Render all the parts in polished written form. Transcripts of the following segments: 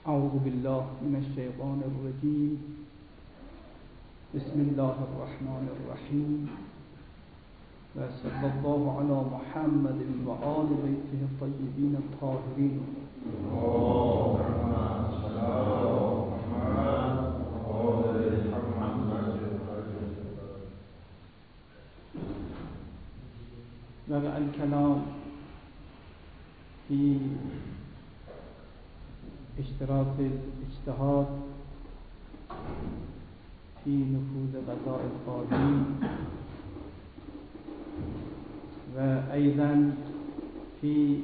أعوذ بالله من الشيطان الرجيم. بسم الله الرحمن الرحيم. وصلى الله على محمد وآل بيته الطيبين الطاهرين. وقع الكلام في اشتراط الاجتهاد في نفوذ قضاء القاضي، وأيضا في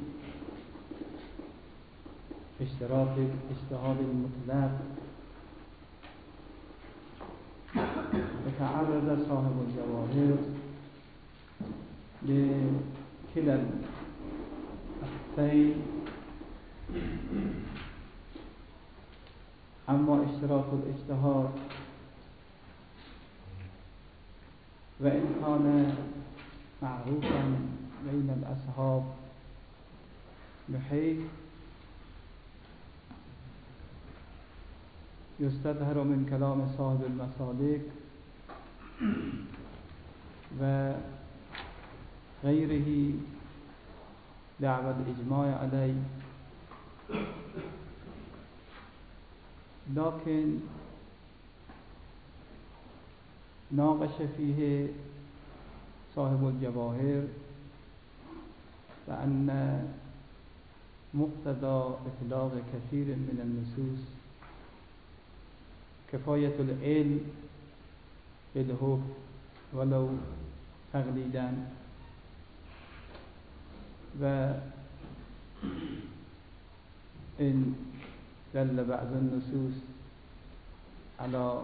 اشتراط الاجتهاد المطلق. وتعرض صاحب الجواهر لكلا الأخذين، اما اشتراط الاجتهاد وإن كان معروفا بين الأصحاب بحيث يستظهر من كلام صاحب المسالك وغيره دعوى الإجماع عليه، لكن ناقش فيه صاحب الجواهر بأن مقتضى إطلاق كثير من النصوص كفاية العلم بالحكم ولو تقليدا، وإن دل بعض النصوص على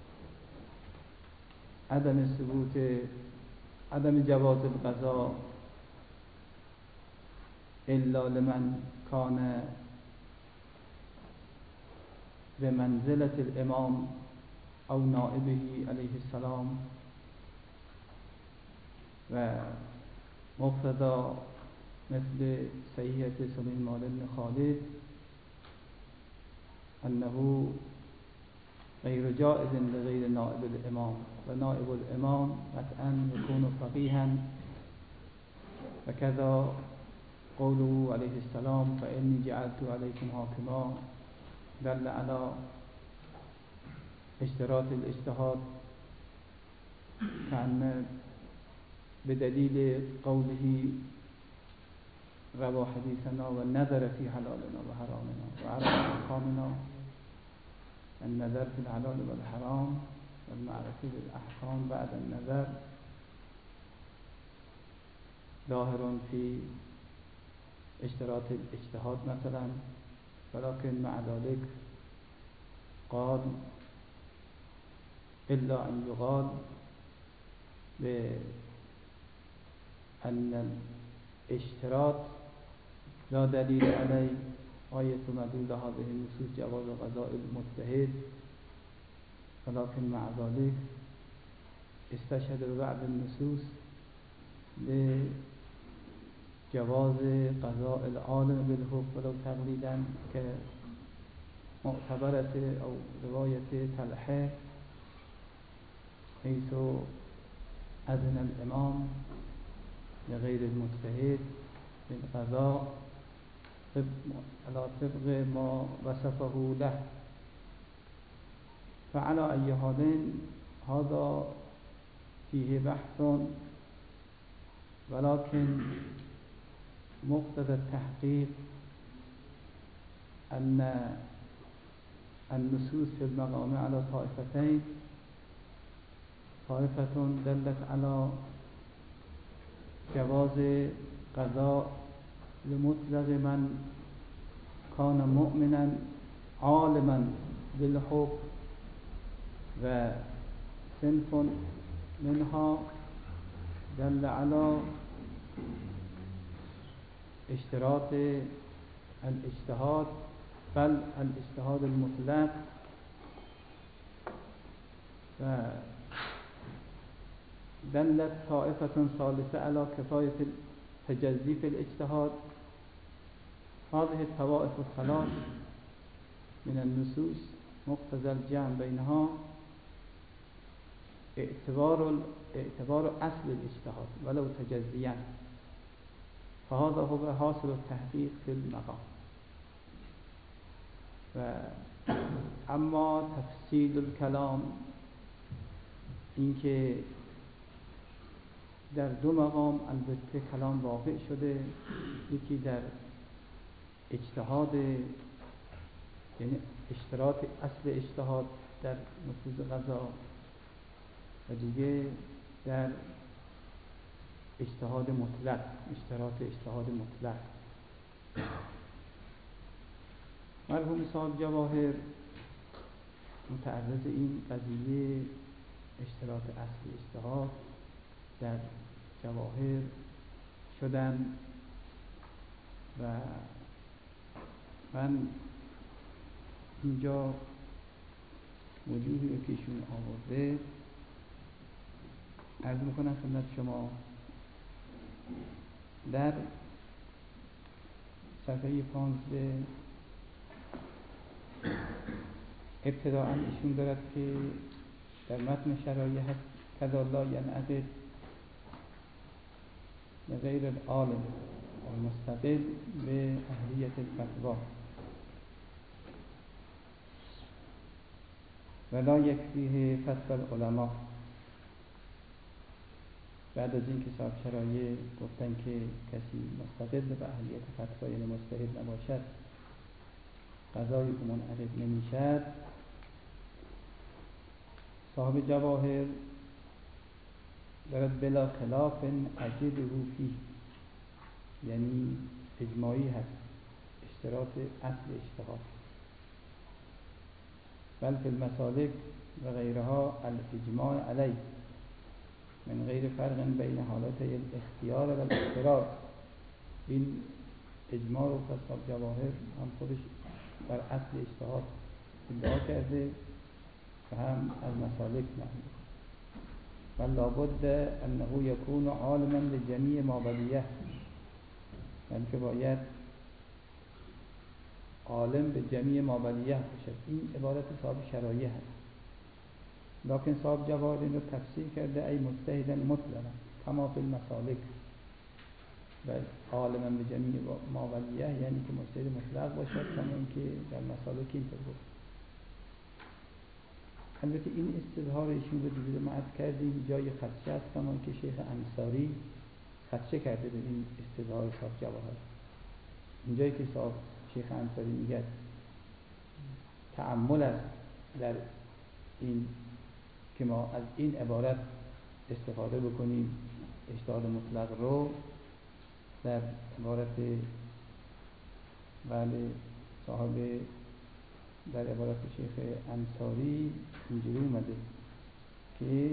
عدم جواز القضاء إلا لمن كان بمنزلة الإمام أو نائبه عليه السلام، ومقتضى مثل صحيحة سليمان بن خالد أنه غير جائز لغير نائب الإمام، ونائب الإمام قطعا يكون فقيها. وكذا قوله عليه السلام فإني جعلت عليكم حاكما دل على اشتراط الاجتهاد، كأن بدليل قوله روى حديثنا والنظر في حلالنا وحرامنا وعرف أحكامنا، النظر في الحلال والحرام والمعرفة بالأحكام بعد النظر ظاهر في اشتراط الاجتهاد مثلا. ولكن مع ذلك قال إلا أن يقال بأن الاشتراط لا دليل عليه، آية مدلول هذه النصوص جواز قضاء المجتهد، ولكن مع ذلك استشهد ببعض النصوص لجواز قضاء العالم بالحكم ولو تقليدا، كمعتبرة أو رواية طلحة حيث أذن الإمام لغير المجتهد بالقضاء على طبق ما وصفه له. فعلى أي حال هذا فيه بحث، ولكن مقتضى التحقيق أن النصوص في المقام على طائفتين، طائفة دلت على جواز قضاء لمطلق من كان مؤمنا عالما بالحكم، وصنف منها دل على اشتراط الاجتهاد بل الاجتهاد المطلق، ودلت طائفة ثالثة على كفاية التجزي في الاجتهاد. هذه الطوائف الثلاث من النصوص مقتضى الجمع بینها اعتبار اصل الاجتهاد ولو تجزیاً، فهذا هو حاصل التحقیق فی المقام. و اما تفصیل الکلام، اینکه در دو مقام البته کلام واقع شده، یکی در اجتهاد یعنی اشتراط اصل اجتهاد در نفوذ قضا و دیگه در اجتهاد مطلق، اشتراط اجتهاد مطلق. مرحوم صاحب جواهر متعرض این قضیه اشتراط اصل اجتهاد در جواهر شدن و من اینجا وجوهی رو که ایشون آورده عرض میکنم خدمت شما. در صفحه 15 ابتداءً ایشون دارد که در متن شرایع هست کذا لا ینعقد لغیر العالم المستقل به اهلیت الفتوا ولا یکفیه فتوی العلماء. بعد از این که صاحب شرایع گفتن که کسی مستقل به اهلیت فتوا یعنی مجتهد نباشد قضایی که منعقد نمیشد، صاحب جواهر دارد بلا خلاف اجده فیه، یعنی اجماعی هست اشتراط اصل اجتهاد، بل فی المسالک و غیرها الاجماع علیه من غیر فرق بین حالت الاختیار و الاضطرار. این اجماع رو پس صاحب جواهر هم خودش بر اصل اجتهاد ادعا کرده و هم از مسالک نقل. و لابد انه یکون عالما لجمیع ما بلیه، یعنی که باید عالم به جمیع ما بلیه باشد. این عبارت صاحب شرایع هست، لکن صاحب جواهر این رو تفسیر کرده ای مجتهدا مطلقا کما فی المسالک، و عالما به جمیع ما بلیه یعنی که مجتهد مطلق باشد کما اینکه در مسالک اینطور بود. البته این استظهار ایشون رو دیگه ما عرض کردیم جای خدشه است، کما اینکه شیخ انصاری خدشه کرده به این استظهار صاحب جواهر. اینجایی که صاحب شیخ انصاری میگه تأمل است در این که ما از این عبارت استفاده بکنیم اجتهاد مطلق رو، در عبارت بله صاحب در عبارت شیخ انصاری اینجوری اومده که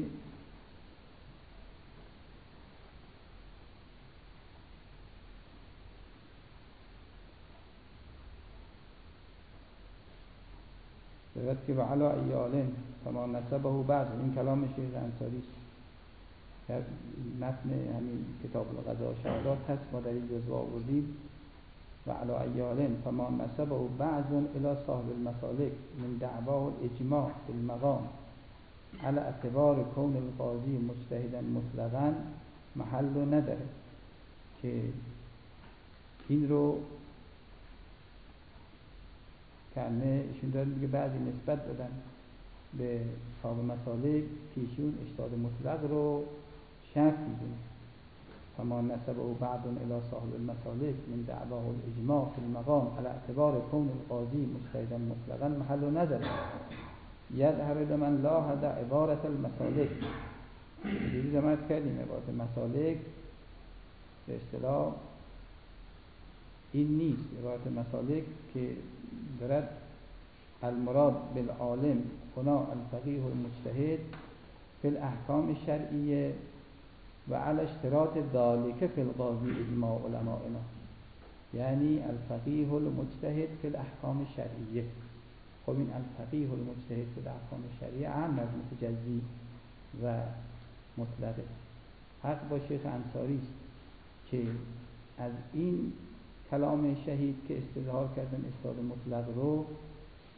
دارد که وعلا ایالین فما نسبه بعض، این کلام شیخ انصاری در متن همین کتاب القضاء شهادات هست، ما در این جزوه آوردیم وعلا ایالین فما نسبه بعض الى صاحب المسالک من دعوا الاجماع فی المقام على اعتبار کون القاضی مجتهدا مطلقا محل نداره، که این رو کنه ایشون داره میگه بعضی نسبت دادن به صاحب مسالک که ایشون اجتهاد مطلق رو شرط میدونه. فما نسبه بعض الى صاحب المسالک من دعواه الاجماع فی المقام على اعتبار کون القاضی مجتهدا مطلقا محل نداره یظهر لمن لاحظ عبارت المسالک. دیگه زمانت کردیم عبارت مسالک به اصطلاح این نیست. عبارت مسالک که دارد المراد بالعالم هنا الفقیه المجتهد فی الاحکام الشرعیه و علی اشتراط ذالک فی القاضی اجماع علمائنا، یعنی الفقیه المجتهد فی الاحکام الشرعیه. خب این الفقیه المجتهد فی الاحکام الشرعیه اهم از متجزی و مطلقه. حق با شیخ انصاری است که از این کلام شهید که استظهار کردن اجتهاد مطلق رو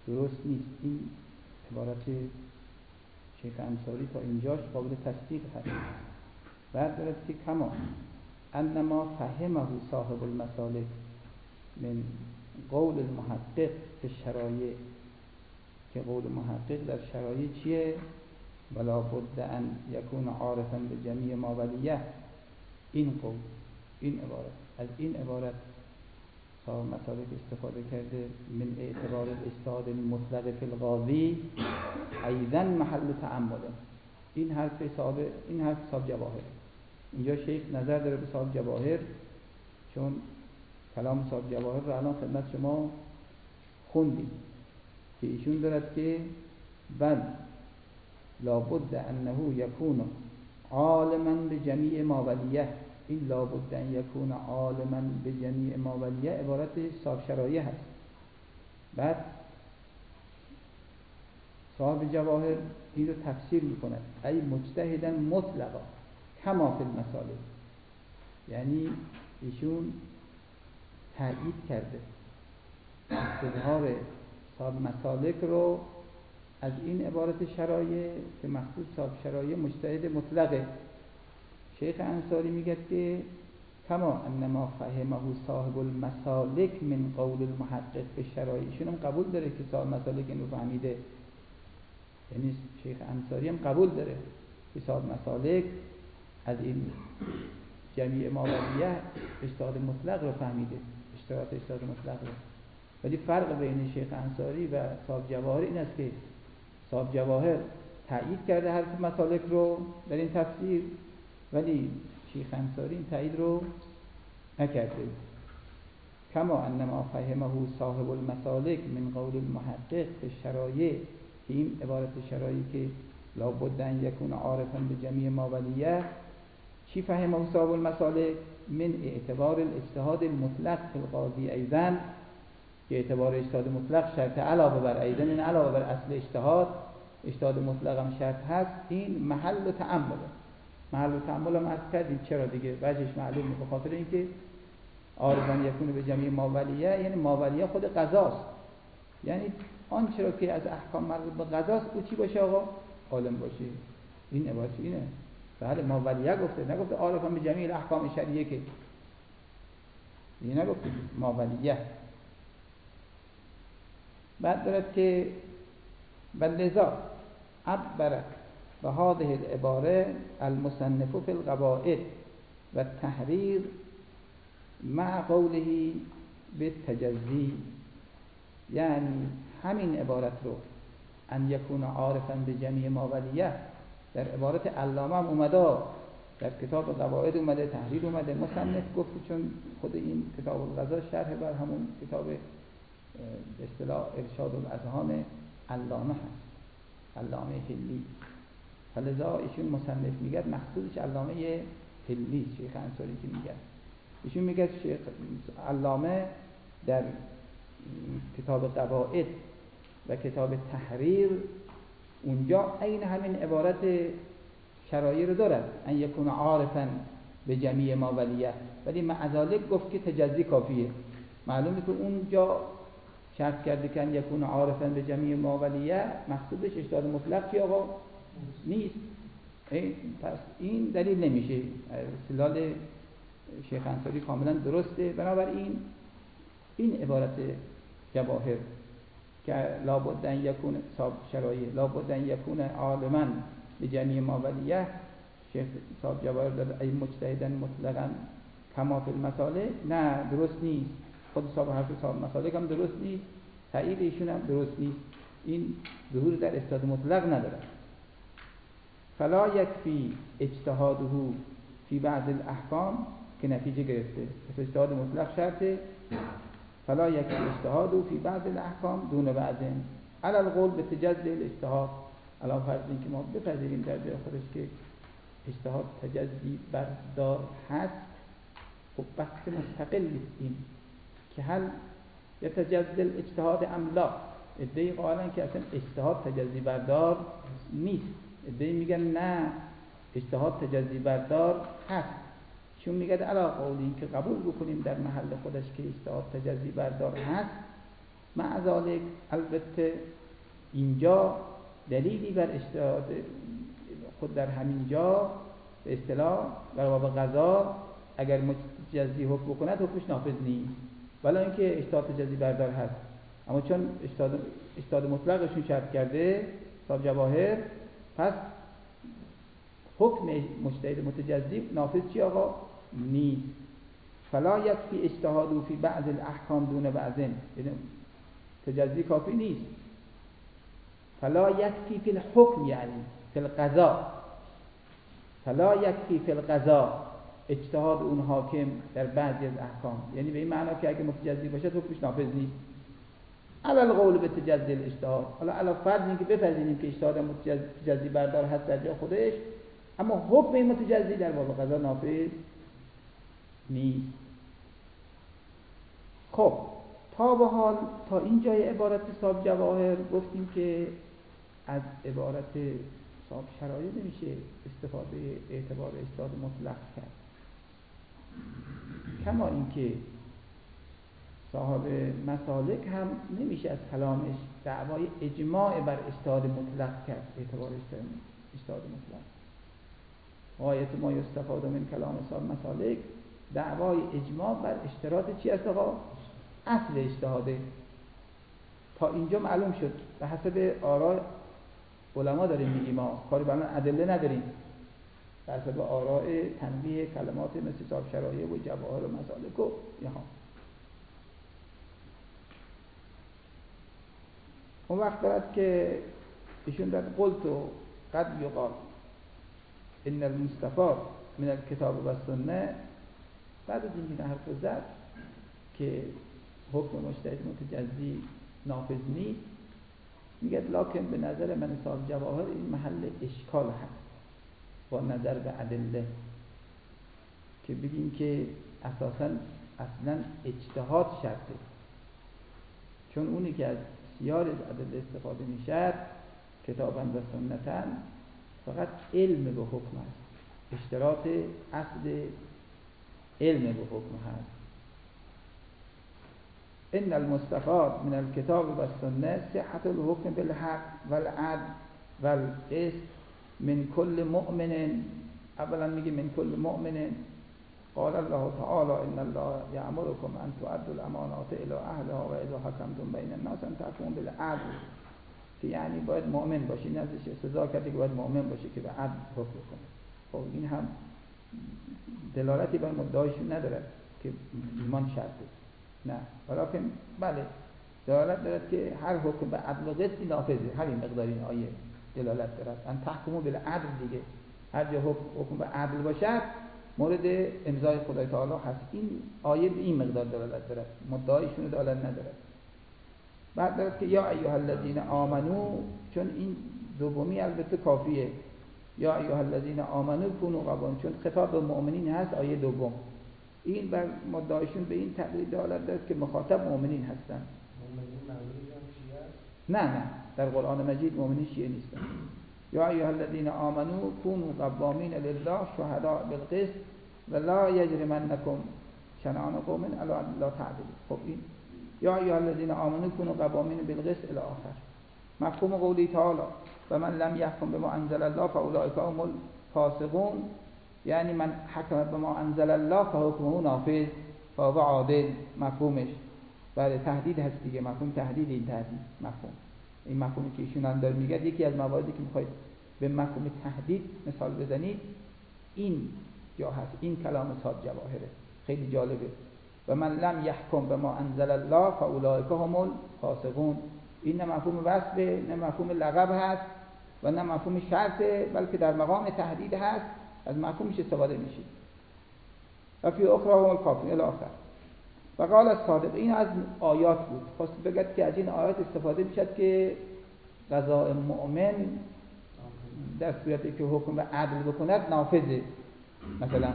درست نیست. این عبارت شیخ انصاری تا اینجاش قابل تصدیق هست. بعد دارد که کما انما فهمه صاحب المسالک من قول المحقق به شرایع، که قول محقق در شرایع چیه؟ ولا بد ان یکون عارفا به جمیع ما ولیه. این قول، این عبارت، از این عبارت صاحب مسالک استفاده کرده. من اعتبار الاجتهاد المطلق فی القاضی ایضا محل تأمله. این حرف صاحب جواهر. اینجا شیخ نظر داره به صاحب جواهر، چون کلام صاحب جواهر رو الان خدمت شما خوندیم که ایشون دارد که بل لابد انه یکون عالما به جمیع ما ولیه. این لابد ان یکون عالما به جمیع ما ولیه عبارت صاحب شرایع هست. بعد صاحب جواهر این رو تفسیر میکند ای مجتهدا مطلقا کما فی المسالک. یعنی ایشون تأیید کرده استظهار صاحب مسالک رو از این عبارت شرایع که مخصوص صاحب شرایع مجتهد مطلقه. شیخ انصاری میگه که کما انما فهمه صاحب المسالک من قول المحقق به شرایع. ایشون هم قبول داره که صاحب مسالک اینو فهمیده، یعنی شیخ انصاری هم قبول داره که صاحب مسالک از این جمیع ما ولیه اجتهاد مطلق رو فهمیده، اجتهاد مطلق رو. ولی فرق بین شیخ انصاری و صاحب جواهر این است که صاحب جواهر تأیید کرده حرف مسالک رو در این تفسیر، ولی شیخ انصاری این تأیید رو نکرده. کما انما فهمه صاحب المسالک من قول المحقق به شرایع، که این عبارت شرایعی که لابد ان یکون عارفا به جمیع ما ولیه، چی فهمه صاحب المسالک؟ من اعتبار الاجتهاد المطلق فی القاضی ایضا، که اعتبار اجتهاد مطلق شرط علاوه بر ایضا، این علاوه بر اصل اجتهاد مطلق هم شرط هست. این محل تأمله. محل تأمل هم عرض کردیم چرا دیگه، وجهش معلومه، به خاطر اینکه عارفا یکون به جمیع ما ولیه یعنی ما ولیه خود قضاست، یعنی آنچه را که از احکام مربوط به قضاست او چی باشه آقا؟ عالم باشه. این عبارت اینه. بله ما ولیه گفته، نگفته عارفا به جمیع الاحکام شرعیه، که این نگفته ما ولیه. بعد دارد که بلذا عبر به هذه العباره المصنف فی القواعد و التحریر مع قوله بالتجزی. یعنی همین عبارت رو ان یکون عارفا به جمیع ما ولیه در عبارت علامه هم اومده، در کتاب قواعد اومده، تحریر اومده. مصنف گفت چون خود این کتاب القضا شرح بر همون کتاب اصطلاح ارشاد الاذهان علامه هست، علامه حلی. فلذا ایشون مصنف میگه مخصوصش علامه حلی، شیخ انصاری که میگه، ایشون میگه شیخ علامه در کتاب قواعد و کتاب تحریر اونجا عین همین عبارت شرایع رو دارد، ان یکون عارفا به جمیع ما ولیه، ولی مع ذلک گفت که تجزی کافیه. معلومه که اونجا شرط کرده که ان یکون عارفا به جمیع ما ولیه، مقصودش اجتهاد مطلق چی آقا؟ نیست. پس این دلیل نمیشه. استدلال شیخ انصاری کاملا درسته. بنابراین این عبارت جواهر که لابد ان یکون صاحب شرایع لابد ان یکون عالما به جمیع ما ولیه، شیخ صاحب جواهر داد ای مجتهدا مطلقا کما فی المسالک، نه درست نیست. خود حرف صاحب مسالک هم درست نیست، تایید ایشون هم درست نیست. این ظهور در اجتهاد مطلق نداره. فلا یکفی اجتهاده فی بعض الاحکام، که نتیجه گرفته اجتهاد مطلق شرطه. فلا یکفی اجتهاده فی بعض الاحکام دون بعض علی القول به تجزی الاجتهاد. الان فرض این که ما بپذیریم در جای خودش که اجتهاد تجزی بردار هست، خب بحث مستقل این که هل یتجزی الاجتهاد ام لا. ادعی قائلن که اصلا اجتهاد تجزی بردار نیست، ادعی میگن نه اجتهاد تجزی بردار هست. چون میگه علاوه قولی که قبول بکنیم در محل خودش که اجتهاد تجزی بردار هست، مع ذلك البته اینجا دلیلی بر اجتهاد خود در همین جا به اصطلاح در باب قضا اگر متجزی حکم بکند حکمش نافذ نیست، ولی اینکه اجتهاد تجزی بردار هست، اما چون اجتهاد مطلقشون شرط کرده صاحب جواهر، پس حکم مجتهد متجزی نافذ چی آقا؟ نیست. فلا یکفی اجتهادو فی بعض الاحکام دون بعضن، یعنی تجزی کافی نیست. فلا یکفی فی الحکم، یعنی فی القضا، فلا یکفی فی القضا اجتهاد اون حاکم در بعضی از احکام، یعنی به این معنا که اگه متجزی باشه حکمش نافذ نیست. علی القول به تجزی الاجتهاد، حالا علی فرض اینکه بپذیریم که اجتهاد متجزی بردار هست در جای خودش، اما حکم متجزی در باب قضا نافذ نیست. خب تا به حال تا این جای عبارت صاحب جواهر گفتیم که از عبارت صاحب شرایع نمیشه استفاده اعتبار اجتهاد مطلق کرد، کما اینکه صاحب مسالک هم نمیشه از کلامش دعوای اجماع بر اجتهاد مطلق کرد. اعتبار اجتهاد مطلق غایت ما یستفاد من کلام صاحب مسالک دعوای اجماع بر اشتراط چی است آقا؟ اصل اجتهاده. تا اینجا معلوم شد به حسب آراء علما داریم میگیم، ما کاری به ادله نداریم، به حسب آراء تنبیه کلمات مثل صاحب شرایع و جواهر و مسالک و اینها. اون وقت دارد که ایشون در قلت و قد یقال ان المستفاد من الکتاب و سنه، بعد از اینکه حرف زد که حکم مجتهد متجزی نافذ نیست، میگه لکن به نظر من صاحب جواهر این محل اشکال هست با نظر به ادله، که بگیم که اصلا اجتهاد شرطه، چون اونی که از سیار از ادله استفاده میشد کتاباً و سنتاً فقط علم به حکم است، اشتراط اصل علم به حکم هست. ان المستفاد من الكتاب و السنه صحت الحکم بالحق والعدل والقسط من كل مؤمن. اولا میگه من كل مؤمن، قال الله تعالی ان الله یأمرکم ان تؤدوا الامانات الى اهلها و اذا حکمتم بین الناس ان تحکموا بالعدل، که یعنی باید مؤمن باشی، نزدش سزا کرده که باید مؤمن باشی که به عدل حکم کنه. خب این هم دلالتی بر مدعایشون نداره که ایمان شرطه، نه، ولیکن بله دلالت دارد که هر حکم به عدل و قسطی نافذه. همین مقدار این آیه دلالت دارد، ان تحکموا بالعدل دیگه، هر جا حکم به عدل باشد مورد امضای خدای تعالی هست. این آیه به این مقدار دلالت دارد، مدعایشون دلالت ندارد. بعد دارد که یا ایها الذین آمنو، چون این دومی البته کافیه، یا ایها الذین آمنو کونوا قوامین، چون خطاب به مؤمنین هست آیه دوم، این بر مدعایشون به این تقلید دلالت دارد که مخاطب مؤمنین هستن. مؤمنین معنی شیعه است؟ نه در قرآن مجید مؤمنین شیعه نیستن. یا ایها الذین آمنو کونوا قوامین لله شهداء بالقسط ولا یجرمنکم شنآن قوم علی الا تعدلوا. خب این یا ایها الذین آمنو کونوا قوامین بالقسط الی آخر. مفهوم قولی تعالی و من لم یحکم بما انزل الله فاولئک هم الفاسقون، یعنی من حکم بما انزل الله فحکمه نافذ فهو عادل. مفهومش بله تهدید هست دیگه، مفهوم تهدید، این تهدید مفهوم، این مفهومی که ایشون هم داره میگه، یکی از مواردی که میخواید به مفهوم تهدید مثال بزنید این جا هست. این کلام صاحب جواهره خیلی جالبه. و من لم یحکم بما انزل الله فاولئک هم الفاسقون، این نه مفهوم وصفه نه مفهوم لقب هست و نه مفهوم شرطه، بلکه در مقام تهدید هست، از مفهومش استفاده میشه. و فی اخرى هم الکافرون الی آخر. و قال الصادق، این از آیات بود، خواست بگد که از این آیات استفاده میشد که قضاء مؤمن در صورتی که حکم به عدل بکند نافذه. مثلا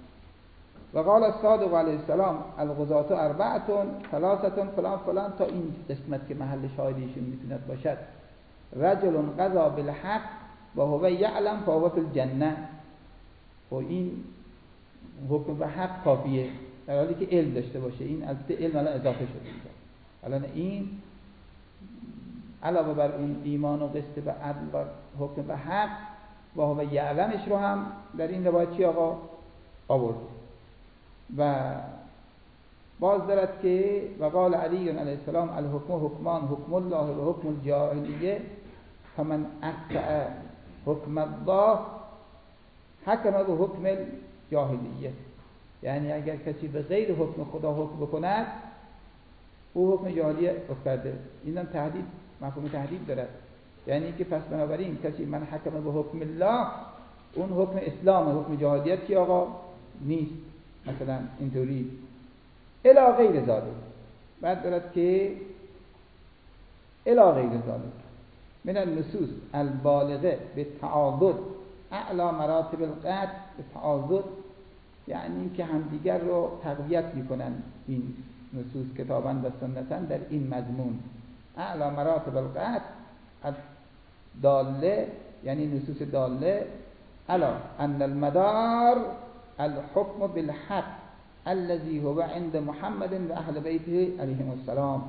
و قال الصادق علیه السلام القضاة اربعة ثلاثة فلان فلان، تا این قسمت که محل شاهدیشون میتوند باشد. رجل قضا بالحق و هو یعلم فهو فی الجنه. و این حکم به حق کافیه در حالی که علم داشته باشه. این البته علم الان اضافه شده، الان این علاوه بر اون ایمان و قسط و عدل و حکم به حق و هو یعلمش رو هم در این روایت چی آقا آورد. و باز دارد که و قال علی علیه السلام الحکم حکمان حکم الله و حکم الجاهلیه فمن اطاع حکم الله حکم به حکم الجاهلیه. یعنی اگر کسی به غیر حکم خدا حکم بکند او حکم جاهلیه افتاده. اینم تهدید، مفهوم تهدید دارد. یعنی که پس بنابراین کسی من حکم به حکم الله اون حکم اسلام، حکم جاهلیت که آقا نیست، مثلا اینطوری الی غیر ذالک. بعد دارد که الی غیر ذالک من النصوص البالغه به تعاضد اعلی مراتب القطع به تعاضد، یعنی که همدیگر رو تقویت میکنن این نصوص کتاباً و سنتاً در این مضمون. اعلی مراتب القطع داله، یعنی نصوص داله علی ان المدار الحكم بالحق الذي هو عند محمد و اهل بیته علیهم السلام،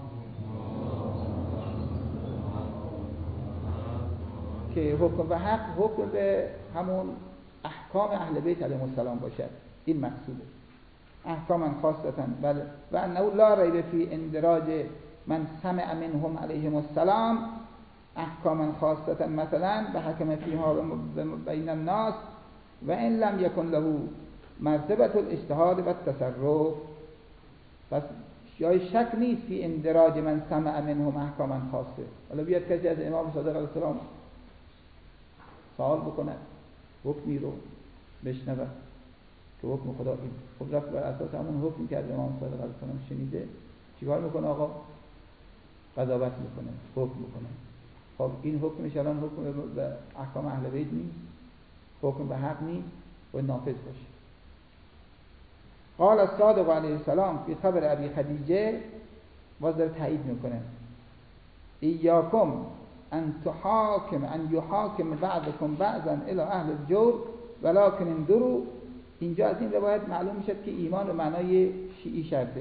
که حکم به حق حکم به همون احکام اهل بیت علیهم السلام باشد. این مقصوده. احکاما خاصتا و انه لا ریب فی اندراج من سمع منهم علیهم السلام احکاما خاصتا مثلا و حکم فیها بین الناس و ان لم یکن له مرتبه الاجتهاد و التصرف. پس جای شک نیست فی اندراج من سمع منهم احکاما خاصه. حالا بیاد کسی از امام صادق علیه السلام سوال بکند، حکمی رو بشنود که حکم خدا این، خب رفت بر اساس همون حکمی که از امام صادق علیه السلام شنیده چیکار میکنه آقا؟ قضاوت میکنه، حکم میکنه. خب این حکمش الان حکم به احکام اهل بیت نیست، حکم به حق نیست و نافذ باشه. قال الصادق علیه السلام فی خبر ابی خدیجه، باز داره تایید میکنه ایاکم ان یحاکم بعضکم بعضا الی اهل الجور ولکن انظروا. اینجا از این روایت معلوم میشه که ایمان به معنای شیعی شرطه.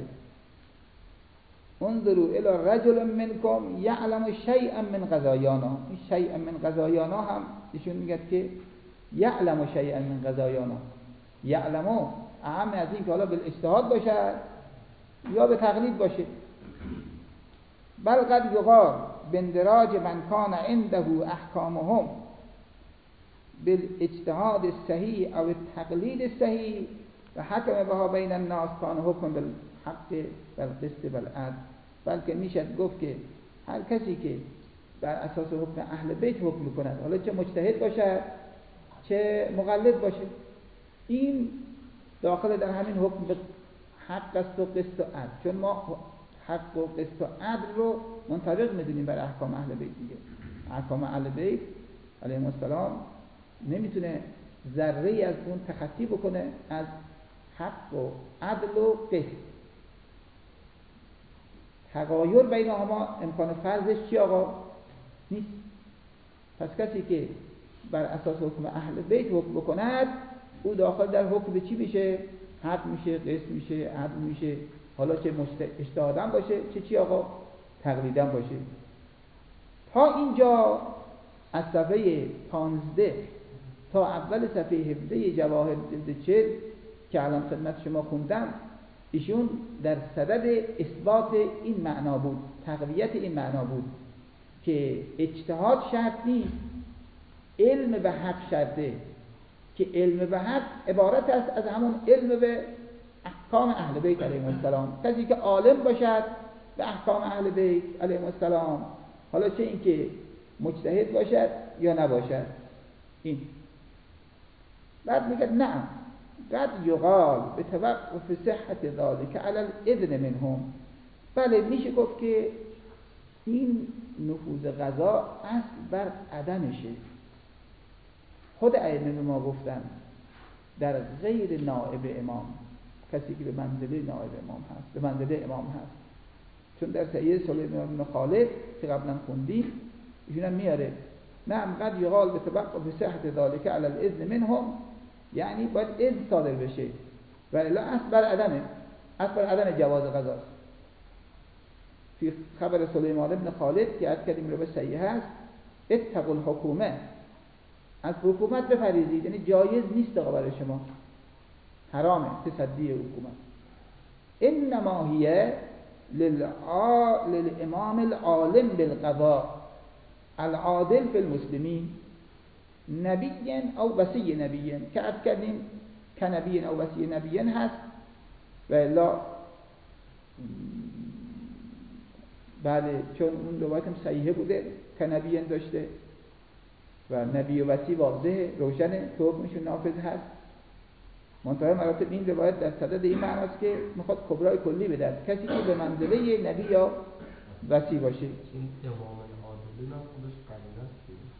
انظروا الی رجل منکم یعلم شیئا من قضایانا. این شیئا من قضایانا هم ایشون میگه که یعلم شیئا من قضایانا. یعلمو اهم از این که حالا به اجتهاد باشه یا به تقلید باشه. بل قد یقال باندراج من کان عنده احکامهم بالاجتهاد الصحیح او التقلید الصحیح و حکم بها بین الناس کان حکم بالحق والقسط والعدل. بلکه میشد گفت که هر کسی که بر اساس حکم اهل بیت حکم کند، حالا چه مجتهد باشه چه مقلد باشه، این داخل در همین حکم به حق است و قسط و عدل. چون ما حق و قسط و عدل رو منطبق میدونیم بر احکام اهل بیت دیگه. احکام اهل بیت علیهم السلام نمیتونه ذره‌ای از اون تخطی بکنه از حق و عدل و قسط. تغایر بین هما امکان فرضش چی آقا؟ نیست. پس کسی که بر اساس حکم اهل بیت حکم بکند او داخل در حکم به چی میشه؟ حق میشه، قسط میشه، عدل میشه. حالا چه اجتهادم باشه چه آقا؟ تقلیدم باشه. تا اینجا از صفحه 15 تا اول صفحه 17 جواهر جلد 40 که الان خدمت شما خوندم، ایشون در صدد اثبات این معنا بود، تقویت این معنا بود که اجتهاد شرط نیست، علم به حق شرطه، که علم به حق عبارت است از همون علم به احکام اهل بیت علیهم السلام. کسی که عالم باشد به احکام اهل بیت علیهم السلام، حالا چه این که مجتهد باشد یا نباشد. این بعد میگه نه قد یقال به توقف صحت ذلك علی الاذن منهم. بله میشه گفت که این نفوذ قضا اصل بر عدمشه. خود ائمه به ما گفتن در غیر نائب امام، کسی که به منزله نائب امام هست، به منزله امام هست. چون در سید سلیمان بن خالد که قبلا خوندیم ایشون هم میاره نعم قد یقال به توقف صحت ذلك علی الاذن منهم، یعنی باید اذن صادر بشه و الا اصل بر عدمه، اصل بر عدم جواز قضاست. فی خبر سلیمان ابن خالد که از کردیم روایت صحیح هست، اتقوا الحکومه، از حکومت بپرهیزید، یعنی جایز نیست برای شما، حرامه تصدی حکومت. انما هی للامام العالم بالقضاء العادل فی المسلمین نبی او وصی نبی، که از کردیم که نبی او وصی نبی هست و الا بله، چون اون روایت هم صحیحه بوده که نبی داشته و نبی و وصی واضحه روشنه که حکمشون نافذ هست. منتهای مراتب این روایت در صدد این معناست که میخواد کبرای کلی بده، کسی که به منزله نبی یا وصی باشه. این امام عادل هم خودش قرینه است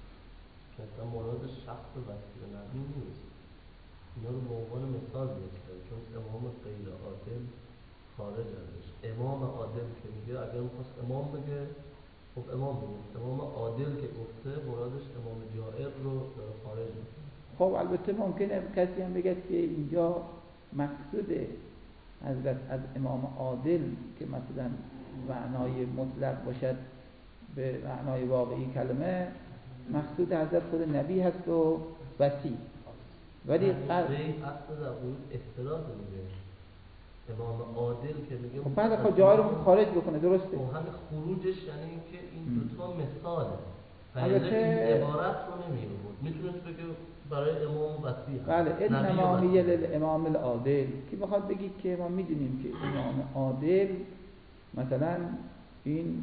که اصلا مراد شخص وصی نبی نیست، اینا رو به عنوان مثال می‌ذاره، چون امام غیر عادل خارج ازش. امام عادل که میگه اگر می‌خواست امام بگه خب امام بگه، امام عادل که گفته مرادش امام جائر رو داره خارج می‌کنه. خب البته ممکنه کسی هم بگه که اینجا مقصود حضرت از امام عادل که مثلا معنای مطلق باشد به معنای واقعی کلمه، مقصود حضرت خود نبی هست و وصی. ولی اصل در اون اختلاف میگه امام عادل که میگه خب بعد خود جای رو خارج بکنه، درسته؟ خب همین خروجش یعنی که این دوتا مثاله، البته این عبارت رو نمی‌بود، میتونست بگه برای امام وصی. بله، انما هی للامام العادل، که بخواد بگید که ما میدونیم که امام عادل مثلا این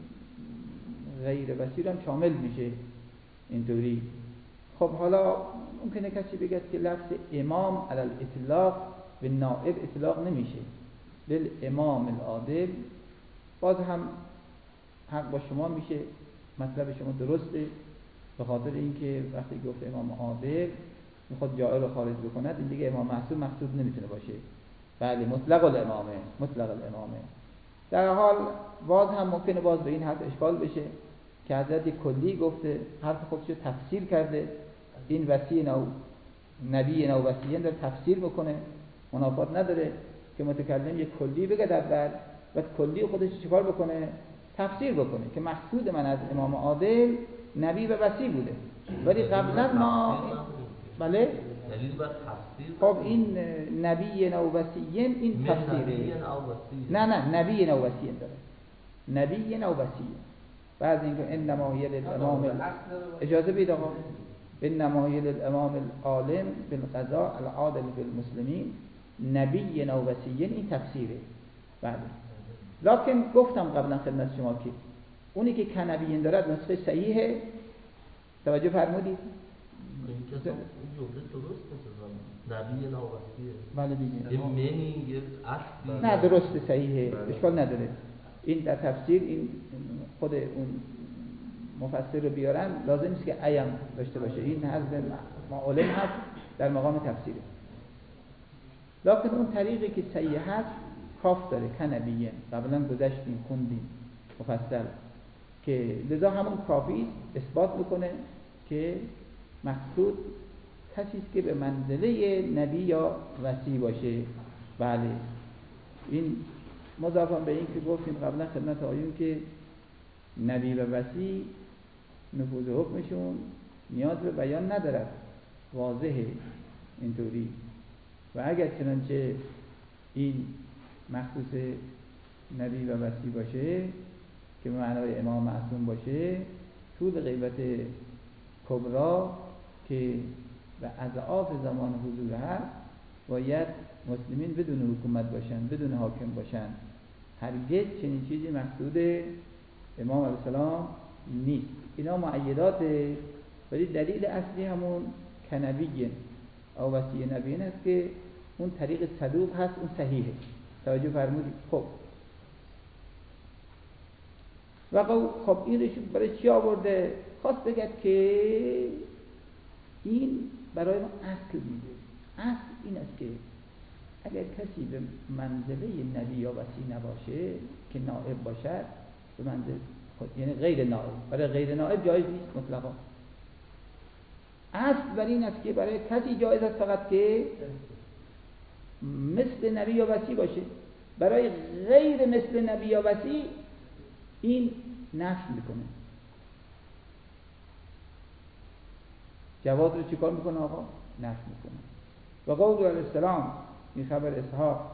غیر وصی هم شامل میشه اینطوری. خب حالا ممکنه کسی بگه که لفظ امام علی الاطلاق به نائب اطلاق نمیشه، للامام العادل باز هم حق با شما میشه، مطلب شما درسته، به خاطر اینکه وقتی گفت امام عادل میخواد جائر رو خارج بکند، این دیگه امام معصوم مقصود نمیتونه باشه. بله، مطلق الامامه، مطلق الامامه. در حال باز هم ممکنه باز به این حرف اشکال بشه که حضرت کلی گفته، حرف خودش رو تفسیر کرده، این وصی نو نبی نو وصی داره تفسیر بکنه، منافات نداره که متکلم یک کلی بگه اول و کلی خودش چیکار بکنه، تفسیر بکنه که مقصود من از امام عادل نبی و وصی بوده. ولی قبلا ما بله دلیل بر تفسیر، خب این نبی نو وصی این تفسیره، نه نبی نو وصی داره، نبی نو وصی. بعد اینکه انما هی للامام اجازه بدید آقا، انما هی للامام العالم بالقضاء العادل بالمسلمین نبی نو وصی این تفسیره. بله، لکن گفتم قبلا خدمت شما که اونی که کنبیین دارد نسخه صحیحه، توجه فرمودید؟ این جمله درست نیست، نبی نو وصیه. بله دیگه، یه منی یه اصلی نه درست صحیحه، اشکال نداره. این در تفسیر این خود اون مفسر رو بیارن لازم نیست که ایم داشته باشه، این حذف معلم هست در مقام تفسیره. لکن اون طریقی که صحیح هست کاف داره، کنبیین قبلا گذشتیم خوندیم مفصل، که لذا همون کافی اثبات میکنه که مقصود کسی است که به منزله نبی یا وصی باشه. بله، این مضافاً به این که گفتیم قبلا خدمت آیون که نبی و وصی نفوذ حکمشون نیاز به بیان ندارد، واضحه اینطوری. و اگر چنانچه این مخصوص نبی و وصی باشه که به معنای امام معصوم باشه، طول غیبت کبرا که به اضعاف زمان حضور هست باید مسلمین بدون حکومت باشن، بدون حاکم باشن. هرگز چنین چیزی مقصود امام علیه السلام نیست. اینا معیداته، ولی دلیل اصلی همون کنبیین او وصی نبیین هست که اون طریق صدوق هست، اون صحیحه. توجه فرمودید؟ خب خب این رشون برای چی آورده؟ خواست بگد که این برای ما اصل میده. اصل این است که اگر کسی به منزله نبی یا وصی نباشه که نائب باشد، به منزله یعنی غیر نائب، برای غیر نائب جایز نیست مطلقا. اصل بر این است که برای کسی جایز است فقط که مثل نبی یا وصی باشه. برای غیر مثل نبی یا وصی این نفی میکنه. جواز رو چیکار میکنه آقا؟ نفی میکنه. و قول علیه السلام، این خبر اسحاق،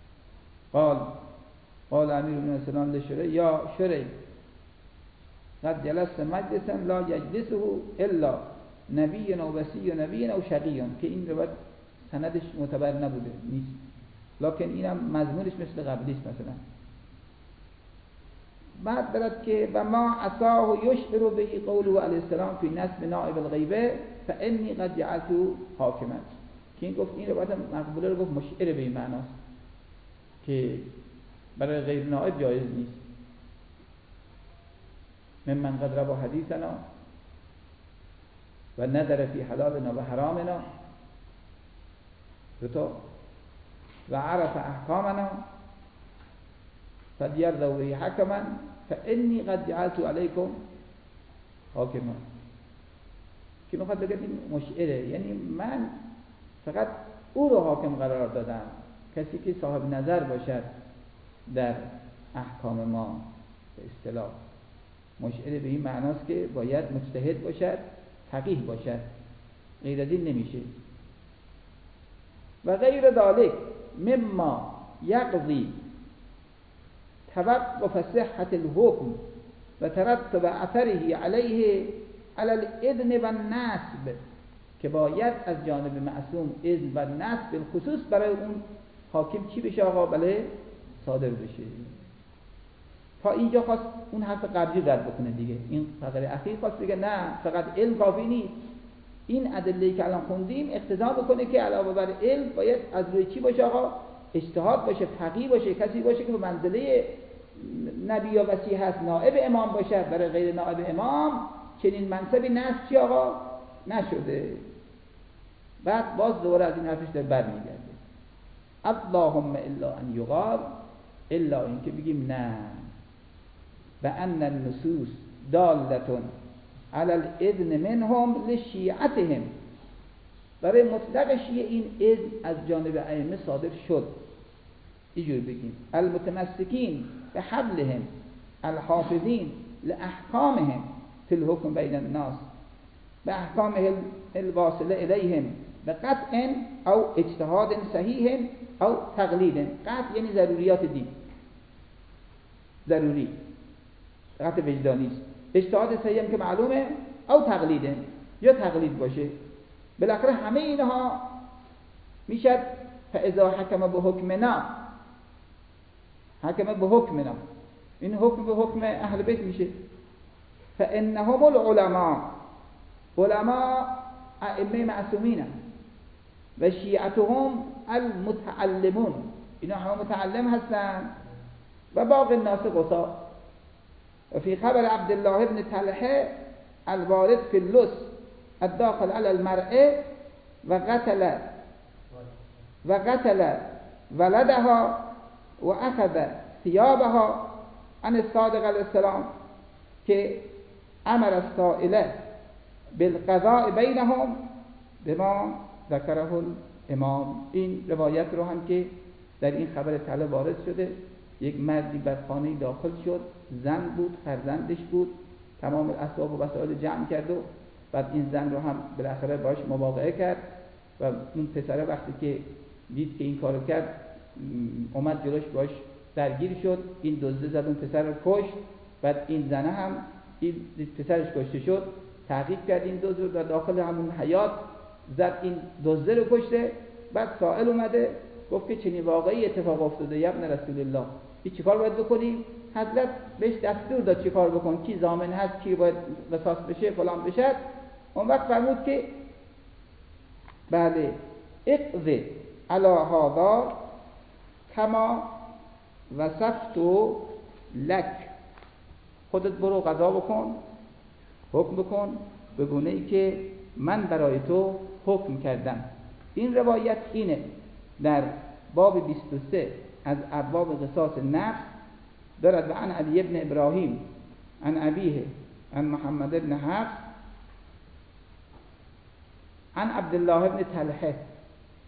قال امیر بن السلام لشری یا شری قد جلست مجلسا لا یجلسه الا نبی او وصی و نبی او شقی، که این روایت سندش معتبر نبوده نیست، لکن اینم مضمونش مثل قبلیش. مثلا بعد دارد که و ما عصاه یشعر به قوله علیه السلام فی نسب نائب الغیبه فانی قد جعلته حاکما، که این گفت این روایت مقبوله رو گفت مشعر به این معناست که برای غیر نائب جایز نیست. ممن قد روى حدیثنا و نظر فی حلالنا و حرامنا و عرف احکامنا فلیرضوا به حکما فانی قد جعلت علیکم حاکما، که میخواد بگه این مشعره، یعنی من فقط او رو حاکم قرار دادم، کسی که صاحب نظر باشد در احکام ما. به اصطلاح مشعره به این معناست که باید مجتهد باشد، فقیه باشد، غیر از این نمیشه. و غیر ذلك مما یقضی توقف صحت الحکم و ترتب اثره علیه علی الاذن و النسب، که باید از جانب معصوم اذن و نسب بالخصوص برای اون حاکم چی بشه آقا؟ بله صادر بشه. تا اینجا خواست اون حرف قبلی رد بکنه دیگه. این فقره اخیر خواست بگه نه فقط علم کافی نیست، این ادله‌ای که الان خوندیم اقتضا بکنه که علاوه بر علم باید از روی چی باشه آقا؟ اجتهاد باشه، فقیه باشه، کسی باشه که به منزله نبی یا وصی هست، نائب امام باشه. برای غیر نائب امام چنین منصبی نصب چی آقا؟ نشده. بعد باز دوباره از این حرفش در برمیگرده. اللهم الا ان یقال، الا این که بگیم نه و ان النصوص دالتون علی الاذن منهم لشیعتهم، برای مطلق شیعه این اذن از جانب ائمه صادر شد. اینجور بگیم المتمسکین به حبلهم الحافظین لاحکامهم فی الحکم بین الناس به احکام الواصله الیهم به قطع او اجتهاد صحیح او تقلید. قطع یعنی ضروریات دین، ضروری، قطع وجدانی است. اجتهاد صحیح هم که معلومه، او تقلید، یا تقلید باشه. بالاخره همه اینها میشد فاذا حکم به حکمنا، حکم به حکمنا، این حکم به حکم اهل بیت میشه. فانهم العلماء، علماء ائمه معصومین، و شیعتهم المتعلمون، اینا همه متعلم هستن، و باقی الناس قصا. و فی خبر عبدالله ابن طلحه الوارد فی اللص الداخل علی المرأة و قتل ولدها و اخذ ثيابها عن الصادق علیه السلام که امر السائله بالقضاء بینهم بما ذکره الامام. این روایت رو هم که در این خبر طلا وارد شده، یک مردی بر خانه داخل شد، زن بود، فرزندش بود، تمام اسباب و وسایل جمع کرد و بعد این زن رو هم بالاخره باش مواقعه کرد و اون پسره وقتی که دید که این کارو کرد اومد جلوش باش درگیر شد، این دزده زد اون پسر رو کشت. بعد این زنه هم این پسرش کشته شد، تعقیب کرد این دزده رو داخل همون حیاط، زد این دزده رو کشته. بعد سائل اومده گفت که چنین واقعی اتفاق افتاده یا ابن رسول الله، این چیکار باید بکنیم؟ حضرت بهش دستور داد چیکار بکن، کی ضامن هست، کی باید قصاص بشه، فلان بشه. اون وقت فرمود که بله اقض علی هذا کما وصفت لک، خودت برو قضا بکن، حکم بکن به گونه‌ای که من برای تو حکم کردم. این روایت اینه در باب 23 از ابواب قصاص نفس دارد. و عن علی ابن ابراهیم عن ابیه عن محمد ابن حفص عن عبدالله ابن طلحه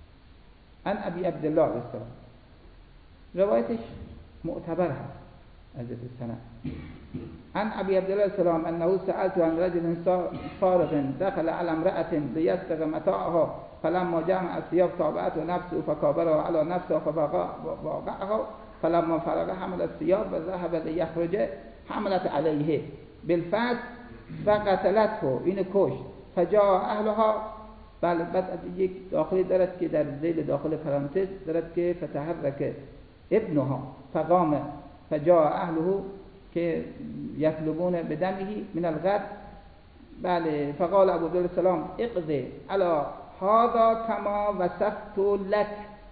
عن ابی عبدالله علیه السلام. روایتش معتبر هست، از سنه عن ابي عبد الله السلام انه سألت عن رجل فارغ دخل على امرأة ليستغ متاعها فلما جمع الثياب تابعته نفسه فكابره على نفسه فواقعه فلما فرغ حمل الثياب وذهب ليخرج حملت عليه بالفعل فقتلته این کشت فجاء اهلها. بله بعد یک داخلی دارد که در ذیل داخل پرانتز دارد که فتحرک ابنها فقام فجاء اهله که یطلبون بدمه من الغد. بله فقال ابو عبد السلام اقضي على هذا كما وصفت لك.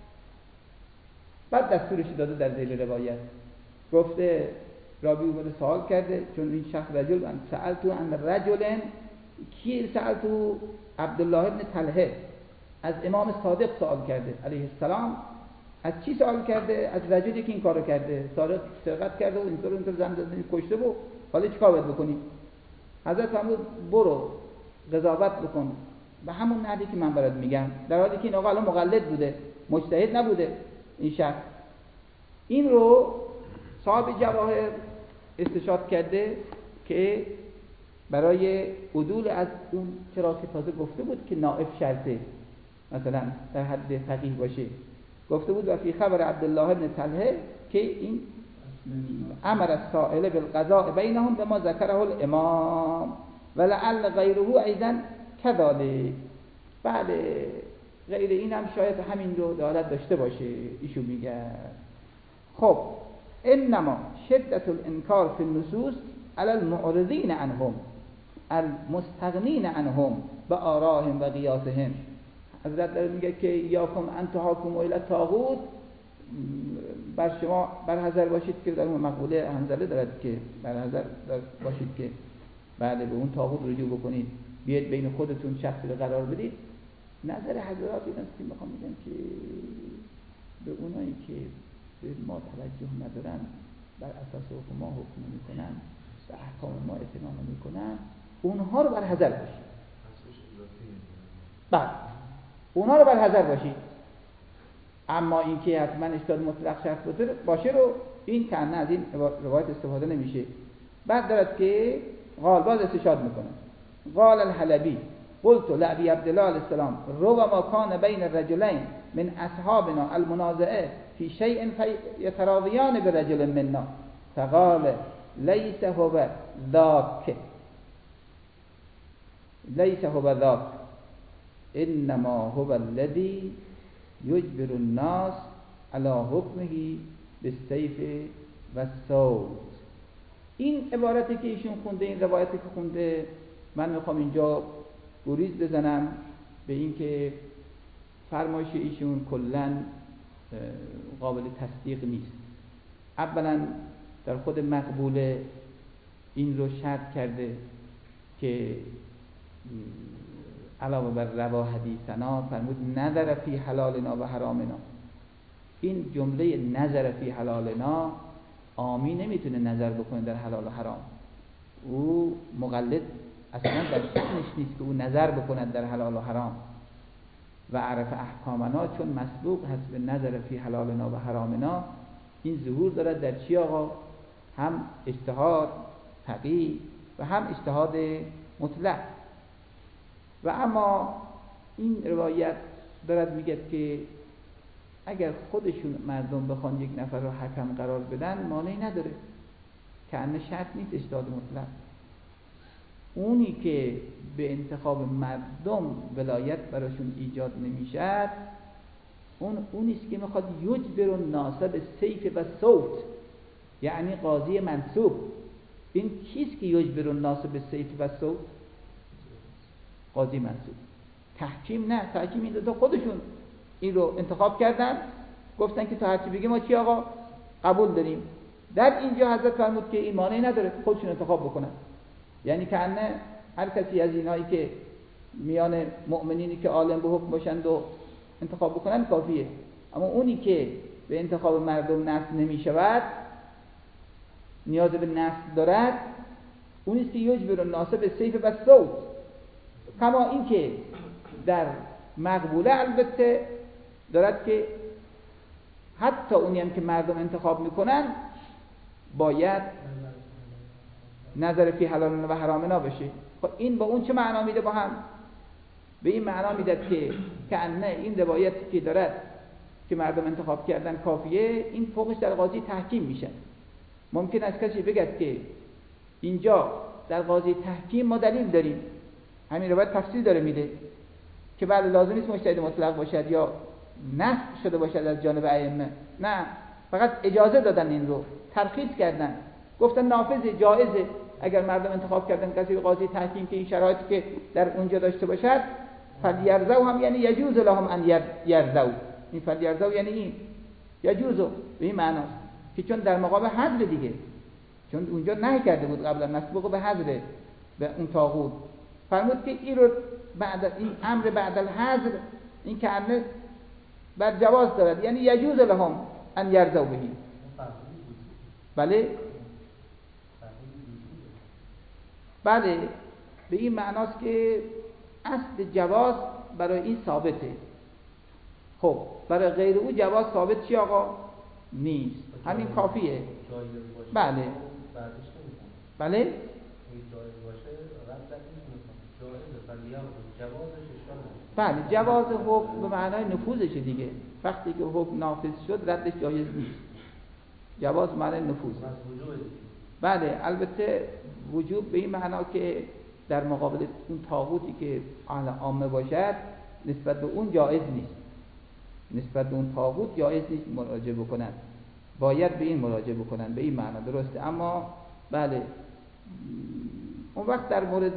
بعد دستورش داده در ذیل روایت گفته رابی اومده سوال کرده چون این شخص رجل من سألتو عن رجل کی سألتو عبدالله ابن طلحه از امام صادق سوال کرده علیه السلام. از چی سوال کرده؟ از رجلی که این کارو کرده، سرقت کرده و اینطور زن کشته و حالا چیکار باید بکنی؟ حضرت فرمود برو قضاوت بکن به همون نحوی که من برات میگم، در حالی که این آقا الان مقلد بوده، مجتهد نبوده. این شخص این رو صاحب جواهر استشهاد کرده که برای عدول از اون چرا که تازه گفته بود که نائب شرطه مثلا در حد فقیه باشه، گفته بود و فی خبر عبدالله ابن طلحه که این امر السائل بالقضاء بینهم بما ذکره الامام ولعل غیره ایضا کذالک. بله غیر این هم شاید همین رو دارد داشته باشه. ایشون میگه خب انما شدت الانکار فی النصوص علی المعرضین عنهم المستغنین عنهم بآرائهم و قیاسهم. حضرت داره میگه که یاکم ان تحاکموا الی الطاغوت، بر شما برحذر باشید که در اون مقوله حنظله دارد که برحذر باشید که بله به اون طاغوت رجوع بکنید، بیاید بین خودتون شخصی رو قرار بدید. نظر حضرات این است که میخوام بگم که به اونایی که به ما توجه ندارن، بر اساس حکم ما حکم میکنن، به احکام ما اعتنا نمیکنن، اونها رو برحذر باشید. بله اونها رو برحذر باشید. اما اینکه حتما اجتهاد مطلق شرط باشه رو این کنه از این روایت استفاده نمیشه. بعد دارد که قال باز استشهاد میکنه. قال الحلبی قلت لأبي عبد الله علیه السلام ربما كان بين الرجلين من اصحابنا المنازعه في شيء يتراضيان برجل منا فقال ليس هو ذاك انما هو الذي یجبر الناس علی حکمه بالسیف و الصوت. این عبارتی که ایشون خونده، این روایتی که خونده، من میخوام اینجا گریز بزنم به این که فرمایش ایشون کلاً قابل تصدیق نیست. اولا در خود مقبوله این رو شرط کرده که علاوه بر روا حدیثنا فرمود نظر فی حلالنا و حرامنا. این جمله نظر فی حلالنا عامی نمیتونه نظر بکنه در حلال و حرام. او مقلد اصلا در شأنش نیست که او نظر بکنه در حلال و حرام. و عرف احکامنا چون مسبوق هست به نظر فی حلالنا و حرامنا، این ظهور دارد در چی آقا؟ هم اجتهاد فقیه و هم اجتهاد مطلق. و اما این روایت دارد میگه که اگر خودشون مردم بخوان یک نفر رو حکم قرار بدن مانعی نداره، که انه شرط نیست اجتهاد مطلق. اونی که به انتخاب مردم ولایت براشون ایجاد نمیشد اونیست که میخواد یجبر الناس بالسیف و صوت، یعنی قاضی منصوب. این کیست که یجبر الناس بالسیف و صوت؟ قاضی منصوب. تحکیم نه، تحکیم این دو خودشون این رو انتخاب کردن، گفتن که تا هرچی بگیم ما چی آقا قبول داریم. در اینجا حضرت فرمود که این مانعی نداره خودشون انتخاب بکنن. یعنی که انه هر کسی از اینایی که میان مؤمنینی که عالم به حکم باشند و انتخاب بکنن کافیه. اما اونی که به انتخاب مردم نصب نمی شود، نیاز به نصب دارد، اونیست که یجبر الناس بالسیف و الصوت. کما این که در مقبوله البته دارد که حتی اونی هم که مردم انتخاب میکنن باید نظر فی حلال و حرامنا بشه. خب این با اون چه معنا میده؟ با هم به این معنا میده که نه این روایتی که دارد که مردم انتخاب کردن کافیه، این فوقش در قاضی تحکیم میشه. ممکن است کسی بگه که اینجا در قاضی تحکیم ما دلیل داریم، همین روایت تفسیر داره میده که بله لازم نیست مجتهد مطلق باشد یا نص شده باشد از جانب ائمه، نه فقط اجازه دادن، این رو ترخیص کردن، گفتن نافذه، جایزه اگر مردم انتخاب کردن کسی قاضی تحکیم که این شرایطی که در اونجا داشته باشد، فلیرضوا هم یعنی یجوز لهم ان یرضوا، این فلیرضوا یعنی این یجوزو به این معناست که چون در مقام حذر دیگه، چون اونجا نهی کرده بود قبلا مسبوق به حذر به اون طاغوت، فرمود که این رو بعد این امر بعد الحذر این که امر بر جواز دارد، یعنی یجوز لهم ان یرضوا به. بله بله به این معناست که اصل جواز برای این ثابته. خب برای غیر او جواز ثابت چی آقا؟ نیست، همین کافیه. بله بله بله جواز حکم به معنای نفوذشه دیگه، وقتی که حکم نافذ شد ردش جایز نیست، جواز معنای نفوذ. بله البته وجوب به این معنا که در مقابل اون طاغوتی که اهل عامه باشد نسبت به اون جایز نیست، نسبت به اون طاغوت جایز نیست مراجعه بکنن، باید به این مراجعه بکنن، به این معنا درسته. اما بله اون وقت در مورد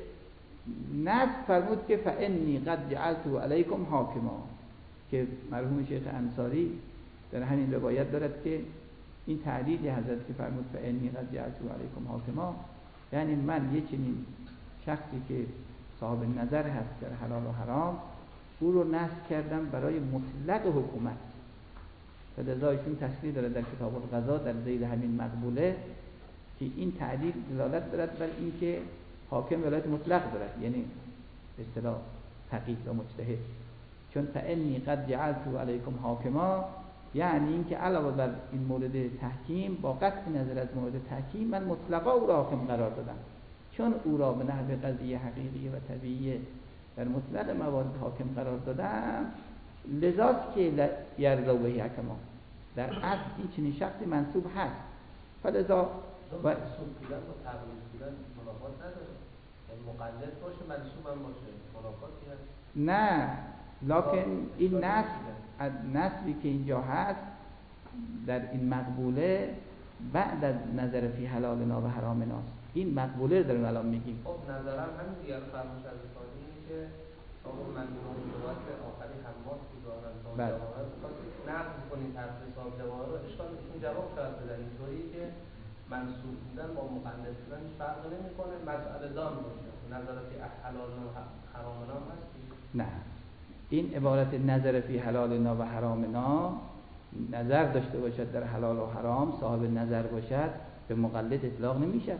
نص فرمود که فانی قد جعلت علیکم حاکما، که مرحوم شیخ انصاری در همین روایت دارد که این تعلیل حضرت که فرمود فانی قد جعلت علیکم حاکما، یعنی من یه چنین شخصی که صاحب نظر هست در حلال و حرام او رو نصب کردم برای مطلق حکومت. فلذا ایشون تصریح داره در کتاب القضا در ذیل همین مقبوله که این تعلیل دلالت دارد بر این که حاکم ولایت مطلق دارد، یعنی به اصطلاح فقیه و مجتهد، چون فانی قد جعلت علیکم حاکما یعنی این که علاوه بر این مورد تحکیم با قطع نظر از مورد تحکیم من مطلقا او را حاکم قرار دادم، چون او را به نحو قضیه حقیقی و طبیعی در مطلق موارد حاکم قرار دادم، لذاست که یرضوا به حکما در اصل این چنین شخصی منصوب هست. فلذا منصوب بودن با تقلید بودن منافات نداره، یعنی مقلد باشه منصوب هم باشه منافاتی هست؟ نه، لکن این نصبی که اینجا هست در این مقبوله بعد از نظر فی حلالنا و حرامناست، این مقبوله رو داریم الان میگیم. خب نظرم همین دیگر فرموش از ثانی که آقا من موضوعات آخری حماس بودارم تا جواهر بخواد نقض کنید حرف حساب جواهر رو اشکال ایشون جواب شاید بدن اینطوری که منصوب بودن با مقلد بودن فرق نمیکنه، مسئله دان باشه نظر فی حلالنا و حرامنا هست. نه، این عبارت نظر فی حلالنا و حرامنا نظر داشته باشد در حلال و حرام، صاحب نظر باشد به مقلد اطلاق نمیشه.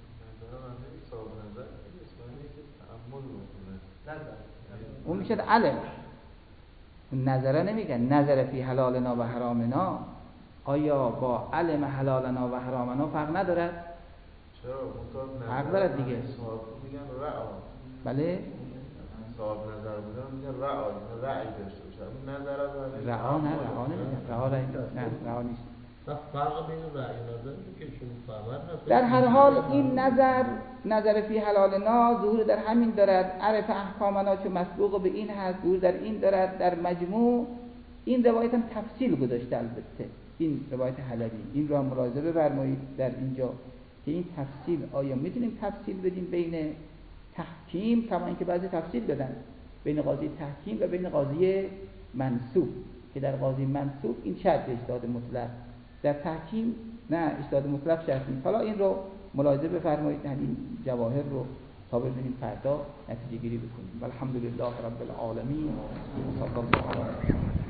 اون میشه علم، نظره نمیگن نظر فی حلالنا و حرامنا، آیا با علم حلالنا و حرامنا فرق ندارد؟ چرا؟ فرق دارد دیگه. میگن رعا. بله؟ صاحب نظر بودن میگن رعی داشته باشه. نظر رعا نه، رعا نیست. فرق بین رعی و نظر که چون فهمت در هر حال این نظر فی حلالنا ظهور در همین دارد، عرف احکامنا چون مسبوق به این هست ظهور در این دارد. در مجموع این روایت هم تفصیل گذاشته، البته این روایت حلبی این رو هم ملاحظه بفرمایید در اینجا که این تفصیل آیا میتونیم تفصیل بدیم بین تحکیم، کما اینکه بعضی تفصیل دادن بین قاضی تحکیم و بین قاضی منصوب، که در قاضی منصوب این شرط اجتهاد مطلق، در تحکیم نه اجتهاد مطلق شرط نیست. حالا این رو ملاحظه بفرمایید، همین جواهر رو تا ببینیم فردا نتیجه گیری بکنیم. والحمدلله رب العالمین. صلی الله علیه و